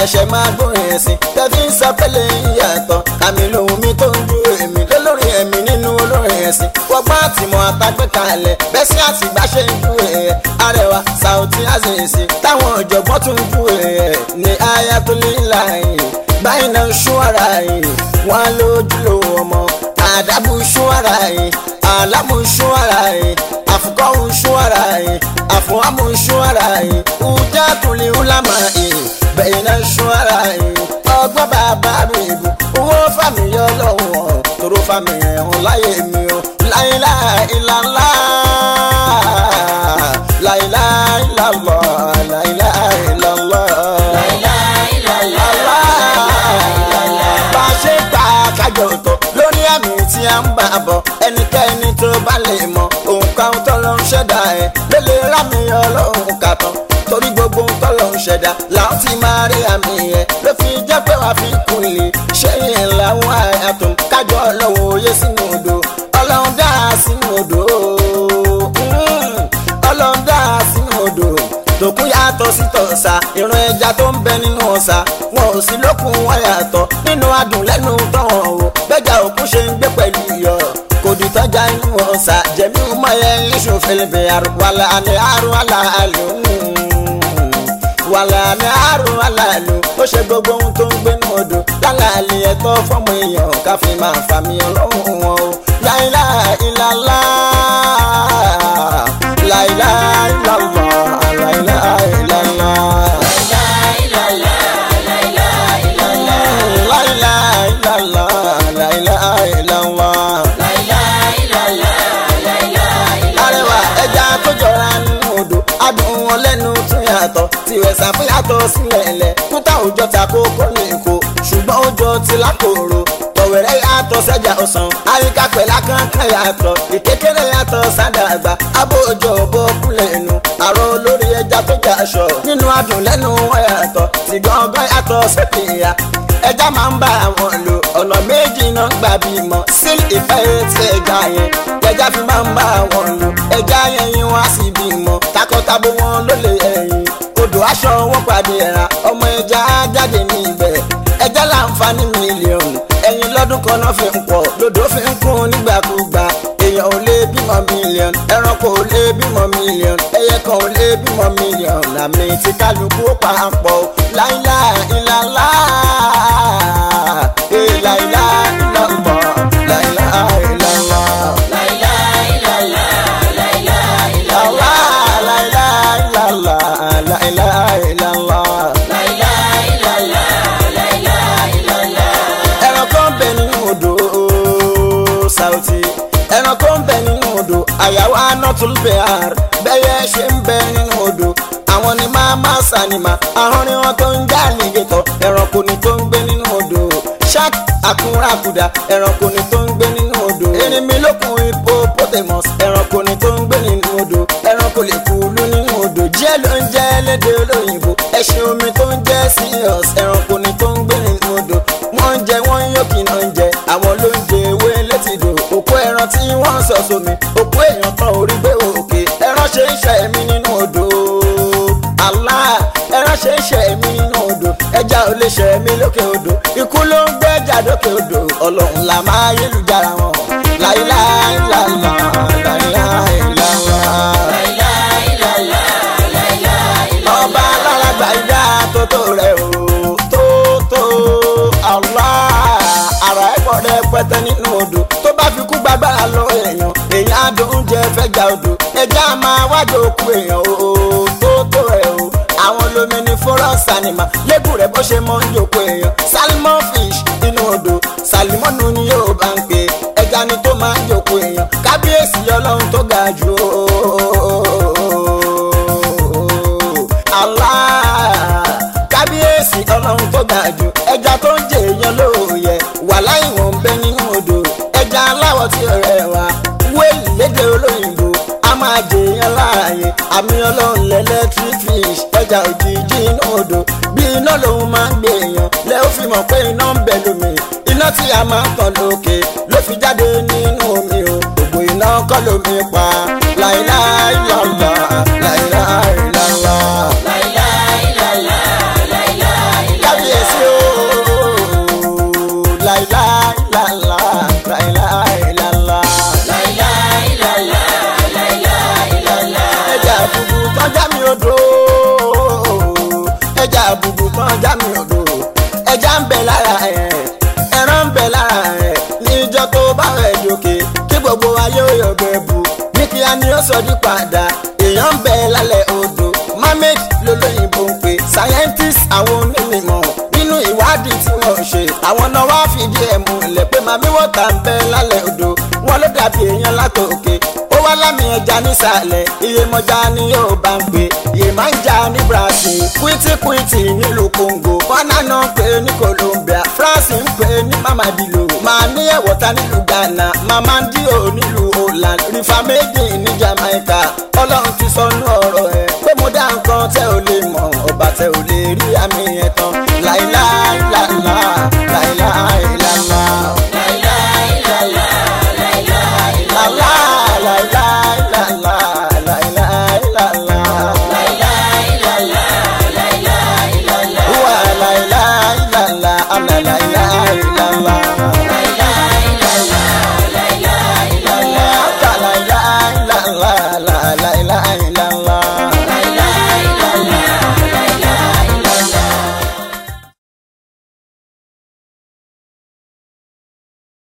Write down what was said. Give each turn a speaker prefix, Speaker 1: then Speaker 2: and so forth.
Speaker 1: ṣẹ̀ṣẹ̀ máa gbórin ẹ̀sìn tẹ́fí ń sọ pẹ́lẹ́ ìyàtọ̀ àmì lòun mi tó ń ju èmi lólórí ẹ̀mí nínú olórin ẹ̀sìn wọ́gbọ́n àtìmọ̀ àtàgbé kalẹ̀ bẹ́ẹ̀ sí àtìgbà ṣe ń ju ẹ̀ Arẹwà Saoty Azeez táwọn ọ̀jọ̀gbọ́n tún ń ju ẹ̀ ní Ayatollah báyìí náà ṣú ara yìí wọ́n lójúlówó ọmọ àdàbù ṣú ara yìí àlámù ṣú ara yìí àfukọ́hù ṣú ara yìí àfọwọ́mù ṣú ara yìí ùjákùnlé ńlámà yìí bẹ́ẹ̀ náà ṣú ara yìí ọgbọ́n bàbá mi bù owó fàmìyàn lọ́wọ́ tóró fàmìyàn láyé mi o la ilaha illallah la ilaha illallah la ilaha illallah la ilaha illallah bá a ṣe gbà kájọ tó lórí àmì tí a ń bá bọ̀ ẹnikẹ́ni tó bá lè mọ òǹkà tó lọ ń ṣẹ̀dá ẹ̀ lélẹ̀ rámi ọlọ́run kàtàn torí gbogbo tó lọ ń ṣẹ̀dá làwọn ti máa rí àmì ẹ̀ ló fi jẹ́ pé wàá fi kún lè ṣé yẹn làwọn àyàtọ̀ kájọ ọlọ́run òye sínú odò ọlọ́run dá sínú odò ọlọ́run dá sínú odò tòkun yàtọ̀ sí tọ̀sà ìran ẹja tó ń bẹ nínú ọ̀sà wọn ò sí lókun wọn yàtọ̀ nínú adùn lẹ́nu tọ̀hún o bẹ́jà òkun ṣe ń gbé pẹ̀lú iyọ̀ kò dì tọ́jà inú ọ̀sà jẹ̀mí ọmọye iṣu fẹlẹ̀bẹ̀ wàlà ní àrùn aláàlú wàlà ní àrùn aláàlú ó ṣe gbogbo ohun tó ń gbé ní odò lálàálì ẹ̀tọ́ fọ́mọ èèyàn káfí máa fàmì ọlọ́run wọn o la ilaha illallah la ilaha illallah la ilaha illallah la ilaha illallah la ilaha illallah la ilaha illallah Arẹwà ẹja tó jọra nínú odò adùn wọn lẹ́nu tún yàtọ̀ tiwẹ̀ ṣàfihàtọ̀ sílẹ̀ ẹ̀lẹ̀ kúta òjò ta kókó ní èkó ṣùgbọ́n òjò ti lákòrò tọ̀wẹ̀rẹ̀ yàtọ̀ sẹ́jà ọ̀sán àyíká pẹ̀lá kankan yàtọ̀ ìkékeré yàtọ̀ sádàgbà abó òjò bó kúlẹ̀ inú àrò olórí ẹja tó jà aṣọ nínú adùn lẹ́nu wọn yàtọ̀ tí gángan yàtọ̀ sẹ́kìyà ẹja máa ń bá àwọn lò ọ̀nà méjì náà gbà bímọ sílì ìfẹ́ tí ẹja yẹn ẹja fi máa ń bá àwọn lò ẹja yẹn yín wá sí bímọ takọtabo wọn ló lè ẹyin odò aṣọ wọn pàdé ẹ̀ra ọmọ ẹja jáde ní ibẹ̀ ẹja láǹfààní mílíọ̀nù ẹyin lọ́dún kan náà fi ń pọ̀ lodò fi ń kún nígbàkúgbà èèyàn ò lè bímọ mílíọ̀nù ẹranko ò lè bímọ mílíọ̀nù ẹyẹ kan ò lè bímọ mílíọ̀nù àmì tí kálukú ó papọ̀ la ilaha illallah la ilaha illallah la ilaha illallah la ilaha illallah la ilaha illallah la ilaha illallah la ilaha illallah la ilaha illallah la ilaha illallah ẹranko ń bẹ nínú odò Saoty ẹranko ń bẹ nínú odò àyàwó Anatul Bihar bẹ́yẹ ṣe ń bẹ nínú odò àwọn ni máa sànìmá ahọ́n ni wọ́n tó ń já àlìgẹ́tọ̀ ẹranko ni tó ń gbé nínú odò shark àkúnrákudà ẹranko ni tó ń gbé nínú odò erinmi lókun hippopotamus ẹranko ni tó ń gbé nínú odò ẹranko lè kúlú nínú odò díẹ̀ ló ń jẹ́ lédè olóyìnbó ẹṣin omi tó ń jẹ́ seahorse ẹranko ni tó ń gbé nínú odò wọ́n ń jẹ wọ́n ń yókì náà ń jẹ àwọn ló ń jẹ ewé létìdò òkú ẹran tí wọ́n ń sọ sómi òkú èèyàn kan orí gbé òkè ẹran ṣe ń ṣe ẹ̀mí nínú odò Allah ẹran ṣe ń ṣe ẹ̀mí nínú odò ẹja ò lè ṣe ẹ̀mí lókè odò ikú ló ń gbé ẹja lókè odò ọlọ́run là máa yélujára wọn la ilaha illallah la ilaha illallah la ilaha illallah la ilaha illallah ọba aláràgbà ìdá tótó rẹ̀ o tótó Allah ara ẹ̀kọ́ rẹ̀ pẹ́tẹ́ nínú odò tó bá fi kú gbàgbára lọ èèyàn adùn oúnjẹ fẹ́ ja odò ẹja máa wájú òkú èèyàn o tótó rẹ̀ o àwọn lomi ní forest animal lébù rẹ̀ bó ṣe mọ́ ń jòkó èèyàn salmon fish nínú odò salimonu ni yóò bá ń pè ẹja ni tó máa ń jòkó èèyàn kábíyèsí ọlọ́run tó ga jù Allah kábíyèsí ọlọ́run tó ga jù ẹja tó ń jẹ èèyàn lóòyẹ wà láì wọ́n ń bẹ nínú odò ẹja aláwọ̀ tí ó rẹwà wéèlì lédè olóyìnbó a máa jẹ èèyàn láàyè àmì ọlọ́run lẹ́lẹ́tírík fish ẹja òjijì inú odò bí iná lòun máa ń gbé èèyàn lẹ́ ó fi mọ̀ pé iná ń bẹ lómi iná tí a máa ń tàn lókè ló fi jáde nínú omi o gbogbo iná kọ́ lómi pa la ilaha illallah la ilaha illallah la ilaha illallah la ilaha illallah ẹja ń bẹ lára ẹ̀ ẹran ń bẹ lára ẹ̀ níjọ́ tó bá rẹ̀ dòkè kí gbogbo ayé ó yọ̀gbẹ́ bu ní kíá ni ó sọ di padà èèyàn ń bẹ lálẹ́ odò mermaid lolóyìnbó ń pè scientist àwọn onímọ̀ nínú ìwádìí tí wọ́n ṣe àwọn náà wá fìdí ẹ̀ múlẹ̀ pé màmí wọ́tà ń bẹ lálẹ́ odò wọn ló dàbí èèyàn látòkè ó wá lámì ẹja nísàlẹ̀ iyemọja ni yóò bá ń pè Yemanja ní Brazil kwitikwiti nílùú Congo Banana ń pè ní Colombia France ń pè ní Mamadilo Mani ẹ̀wọ̀ta nílùú Ghana Mamandio nílùú Holland River Méjì ní Jamaica Ọlọ́run ti sọnù ọ̀rọ̀ ẹ̀ pé mo dá nǹkan tẹ́ ò lè mọ̀ ọba tẹ́ ò lè rí àmì ẹ̀ tán